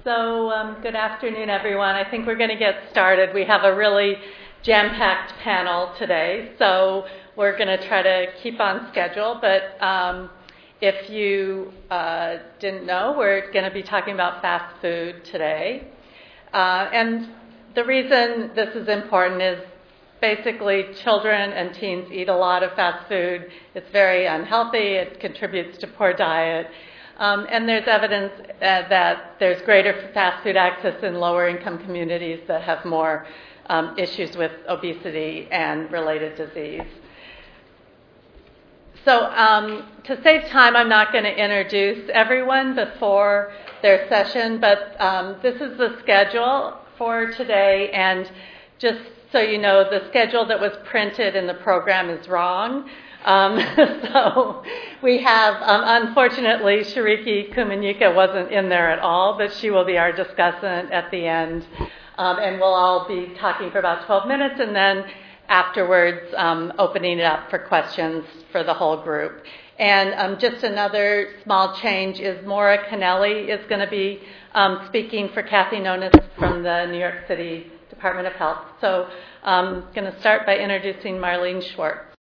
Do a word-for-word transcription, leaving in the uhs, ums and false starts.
So um, good afternoon, everyone. I think we're going to get started. We have a really jam-packed panel today, so we're going to try to keep on schedule. But um, if you uh, didn't know, we're going to be talking about fast food today. Uh, and the reason this is important is basically children and teens eat a lot of fast food. It's very unhealthy. It contributes to poor diet. Um, and there's evidence uh, that there's greater fast food access in lower income communities that have more um, issues with obesity and related disease. So um, to save time, I'm not going to introduce everyone before their session, but um, this is the schedule for today. And just so you know, the schedule that was printed in the program is wrong. Um, so we have, um, unfortunately, Shariki Kumanyika wasn't in there at all, but she will be our discussant at the end. Um, and we'll all be talking for about twelve minutes, and then afterwards um, opening it up for questions for the whole group. And um, just another small change is Maura Kennelly is going to be um, speaking for Kathy Nonis from the New York City Department of Health. So I'm going to start by introducing Marlene Schwartz.